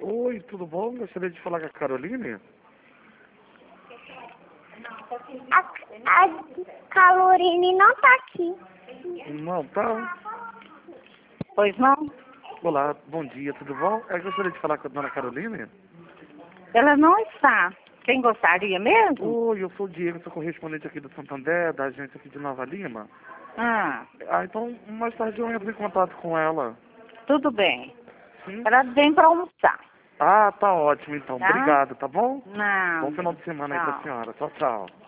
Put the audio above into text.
Oi, tudo bom? Gostaria de falar com a Caroline? A Caroline não tá aqui. Não, tá. Pois não? Olá, bom dia, tudo bom? Eu gostaria de falar com a dona Caroline. Ela não está. Quem gostaria mesmo? Oi, eu sou o Diego, sou correspondente aqui do Santander, da agência aqui de Nova Lima. Ah, Então mais tarde eu entro em contato com ela. tudo bem. Sim? Ela vem para almoçar. Ah, tá ótimo então. Tá? Obrigado, tá bom? Não. Bom final de semana aí pra Tchau. senhora. Tchau, tchau.